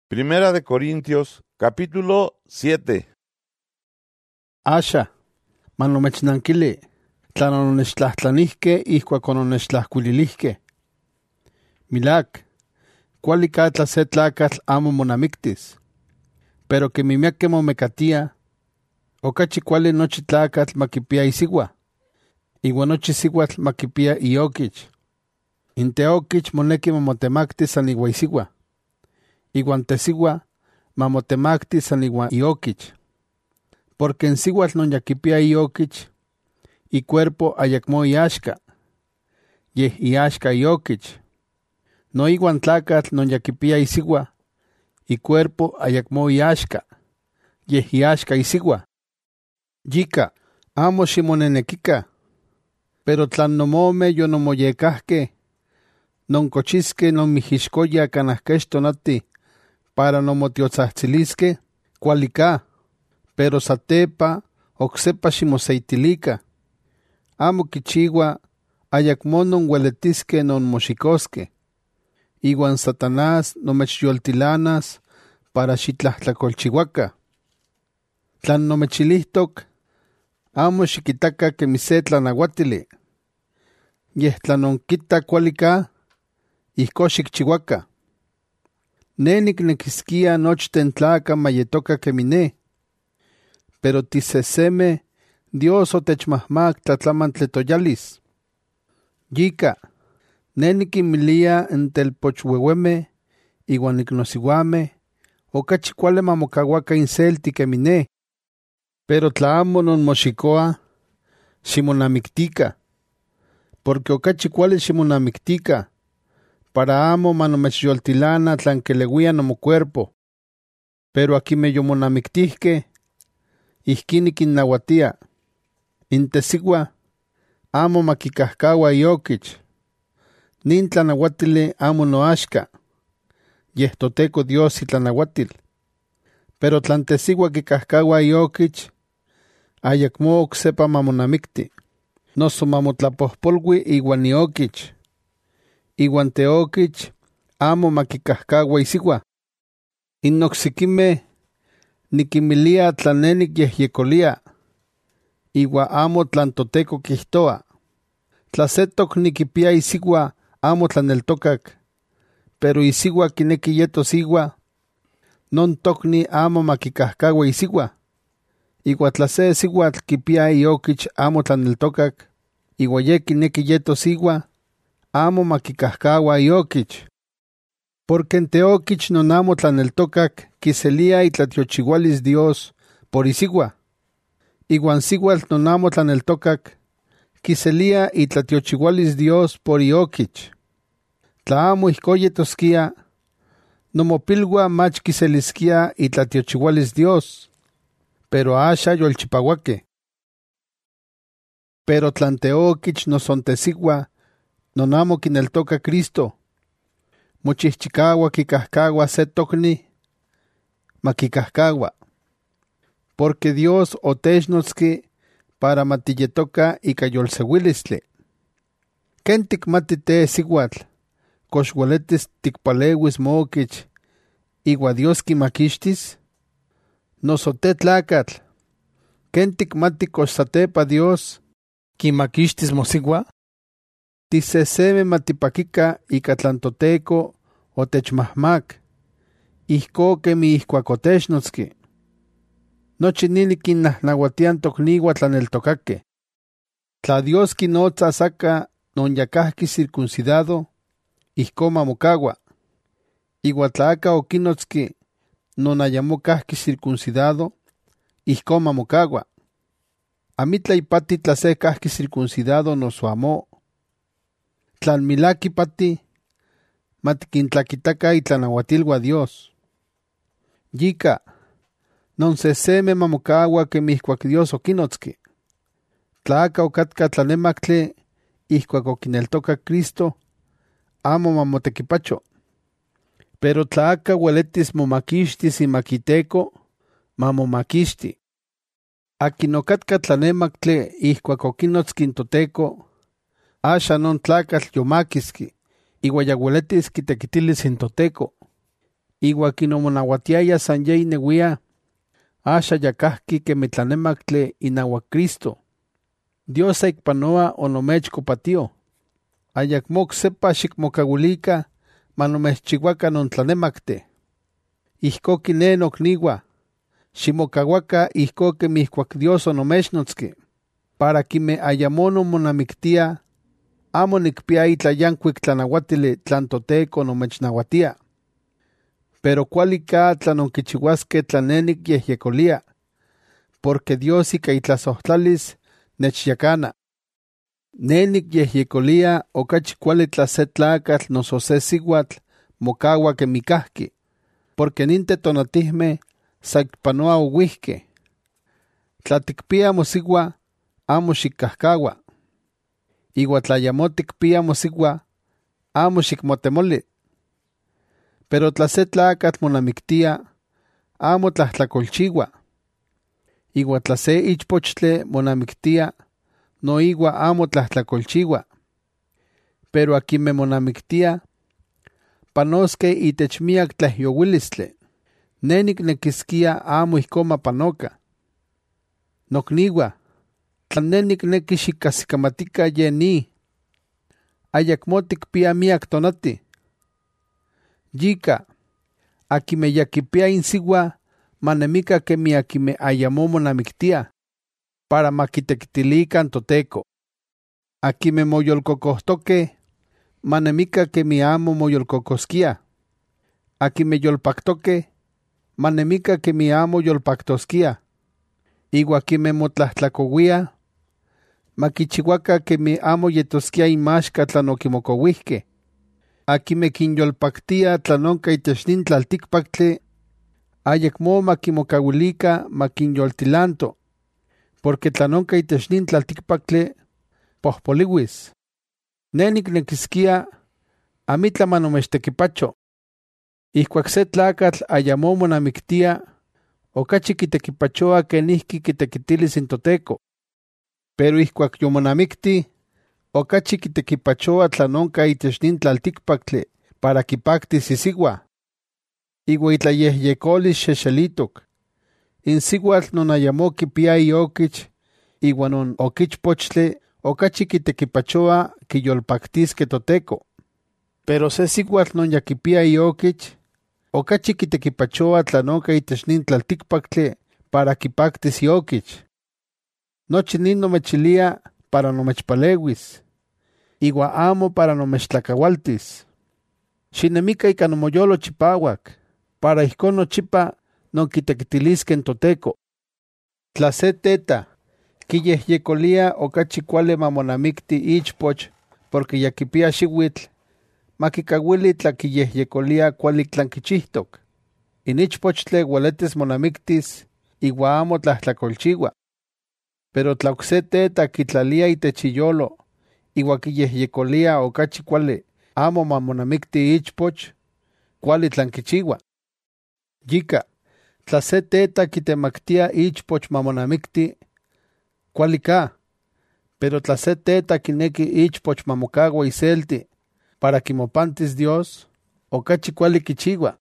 Primera de Corintios, capítulo 7. Asha, manomechnanquili, tlanonechtlahtlaniskeh ihkuak ononechtlahkuililihkeh. Milak, kuali katla se tlakatl amo monamiktis, pero que mimiakeh momekatia, okachi kuali nochi tlakatl makipia isiwa, iwan nochi siwatl makipia iokich. Inteokich moneki mamotemaktis san iwa isiwa, iwan tesiwa mamotemaktis san iwa iokich. Porque en siwatl non yakipia iokich, ikuerpo ayakmo iaxka, yeh iaxka iokich. No iwan tlakatl non yakipia isiwa, ikuerpo ayakmo iaxka, yeh iaxka isiwa. Yika, amo ximonenekica, pero tlan nomome yonomoyekahkeh, noncochiskeh nonmijixcoya canah kech tonati para nomotiotzahtziliskeh, kualika, pero satepa oksepa ximoseitilica. Amo kichiwa ayakmo nonhueletiskeh nonmoxikoskeh, iwan Satanás nomechyoltilanas para xitlahtacolchiuaca. Tlan nomechilihtoc, amo xiquitaca quemi se tlanauatili, yeh tlan nonkita kualika, ihko xicchiuaca. Ne nicnequisquia nochten tlaca mayetoca quemi ne, pero tiseseme Dios otechmahmac tlatlamantli toyalis. Yika, ne niquinmilia n telpochueuemeh iwan icnosiuameh, okachi kuali mamocauaca inselti quemi ne, pero tla amo nonmoxicoa, ximonamictica, porque okachi kuali ximonamictica, para amo manomechyoltilana tlan keleuia nomocuerpo. Pero aquimeh yomonamictihqueh, ihquin niquinnauatia, intesiwa amo makicahcaua iokich. Nin tlanauatili amo noaxka, yeh Toteco Dios itlanauatil. Pero tlan tesiwa kicahcaua iokich, ayakmo oksepa mamonamicti, noso mamotlapohpolui iwan iokich. Iwan teokich amo makicahcaua isiwa. Inoksikimeh niquimilia tlan ne nicyehyecolia, iwa amo tlan Toteco quihtoa. Tla se tocni quipia isiwa amo tlaneltocac, pero isiwa quinequi yetos iwa, non tocni amo makicahcaua isiwa. Iwa tla se siwatl quipia iokich amo tlaneltocac, iwa ye quinequi yetos iwa, amo makicahcaua iokich. Porque en teokich non amo tlaneltocac quiselia itlatiochiualis Dios por isiwa. Iwan siwatl non amo tlaneltocac quiselia itlatiochiualis Dios por iokich. Tla amo ihko yetosquia, nomopilua mach quiselisquia itlatiochiualis Dios, pero asha yolchipauaque. Pero tlan teokich nosontesiwa, non amo quineltoca Cristo, mochihchicaua quicahcaua se tocni, makicahcaua. Porque Dios otechnotzqui para matiyetoca ica yolseuilistli. ¿Ken ticmati te siwatl, kox ueletis ticpaleuis mookich, iwa Dios quimaquixtis? Noso te tlacatl, ¿ken ticmati kox satepa Dios quimaquixtis mosiwa? Tiseseme matipaquica ica tlan Toteco otechmahmac, ihko quemi ihkuak otechnotzqui. Nochi nini quinnahnauatian tocniua tlaneltocaque. Tla Dios quinotza saca non yacahqui circuncidado, ihko mamocaua. Iwa tla aca oquinotzqui non ayamo cahqui circuncidado, ihko mamocaua. Amitla ipati tla se cahqui circuncidado noso amo. Tlan milaki pati, matiquintlaquitaca itlanauatilua Dios. Yika, non seseme mamocaua quemi ihkuak Dios oquinotzqui. Tla aca ocatca tlanemactli ihkuak oquineltoca Cristo, amo mamotequipacho. Pero tla aca ueletis momaquixtis imaquiteco, mamomaquixti. Akin ocatca tlanemactli ihkuak oquinotzqui in Toteco, asha non tlacatl yomaquisqui, iwa ya ueletis quitequitilis in Toteco. Iwa kinomonauatiaya san yei neuia, asha yakahki kemitlanemactle inauac Cristo. Dios saikpanoa onomechcopatio. Ayakmo ocsepa xicmocauilica manomechchihuaca nontlanemacte. Ihco quine nocniua, ximocauaca ihco quemih ihcuac Dios onomechnotzqui, para quime ayamo nomonamictia, amo nicpia itlayancuic tlanauatili tlan Toteco nomechnauatia. Pero cuali ka tlanonquichihuasque tlanenic yehyecolia, porque Dios ica itlasohtlalis nechyacana. Nenic yehyecolia ocachi cuali tla se tlacatl noso se sihuatl mocaua quemicahqui, porque ninte tonatihme saicpanoa ouihque. Tla ticpia mosiua, amo xiccahcaua. Iua tla yamo ticpia mosiua, amo xicmotemoli. Pero tla se tlacatl monamictia, amo tlahtlacolchiua. Iua tla se ichpochtle monamictia, no igua amo tlahtlacolchiua. Pero aquime monamictia, panosque itech miac tlahyouilistle. Nenic nequisquia amo ihco mapanoca. Nocniua, tlan nenic nequi xicasicamatica ye ni. Ayacmo ticpia miac tonati. Yica, aquime yaquipia insiua, manemica quemi aquime ayamo monamictia, para maquitequitilican Toteco. Aquime moyolcocohtoque, manemica quemi amo moyolcocosquia. Aquime yolpactoque, manemica quemi amo yolpactosquia. Igua quime motlahtlacohuia, maquichihuaca quemi amo yetosquia imaxca tlanoquimocouihque. Aquime quinyolpactia tlanonca itech nin tlalticpactle, ayacmo maquimocauilica maquinyoltilanto, porque tlanonca itech nin tlalticpactle pohpoliuis. Nenic nequisquia amitla manomechtequipacho. Ihcuac se tlacatl ayamo monamictia, ocachi quitequipachoa quenihqui quitequitilis in Toteco. Pero ihcuac yomonamicti, ocachi quitequipachoa tlanonca itech nin tlalticpactle para quipactis isiua. Igua itlayehyecolis xexelitoc. In sihuatl non ayamo quipia ioquich, igua non oquichpochtle, ocachi quitequipachoa quiyolpactisque Toteco. Pero se sihuatl non ya quipia ioquich, ocachi quitequipachoa tlanonca itech nin tlalticpactle para quipactis ioquich. Nochi nin nomechilia para nomechpaleuis, igua amo para nomechtlacaualtis. Xinemica ica nomoyolo chipauac, para ihco nochipa nonquitequitilisque en Toteco. Tla se teta, quiyehyecolia ocachi cuali mamonamicti ichpoch, porque ya quipia xiuitl, maquicauili tla quiyehyecolia cuali tlanquichihtoc. In ichpochtle ueletis monamictis, igua amo tlahtlacolchiua. Pero tla ocse teta quitlalia itech iyolo, igua quiyehyecolia ocachi cuali amo mamonamicti ichpoch, cuali tlanquichiua. Yica, tla se teta quitemactia ichpoch mamonamicti, cuali ka, pero tla se teta quinequi ichpoch mamocagua iselti, para quimopantis Dios, ocachi cuali quichiua.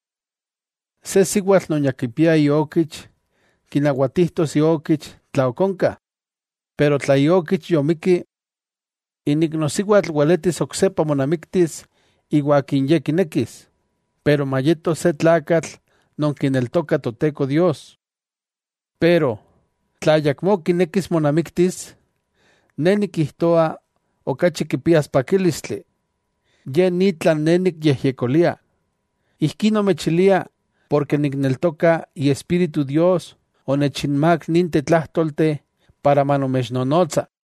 Se sihuatl non ya quipia ioquich, quinahuatihtos ioquich tlaoconca, pero tla ioquich yomiqui, inicnosihuatl ueletis ocsepa monamictis, igua quinyequinequis, pero mayeto se tlacatl non quineltoca Toteco Dios. Pero, tla ayacmo quinequis monamictis, neni quihtoa ocachi quipias paquilistli, ye nitlan nenic yehyecolia. Ihquin nomechilia, porque nicneltoca y Espíritu Dios onechinmac ninte tlahtolte para manomechnonotza.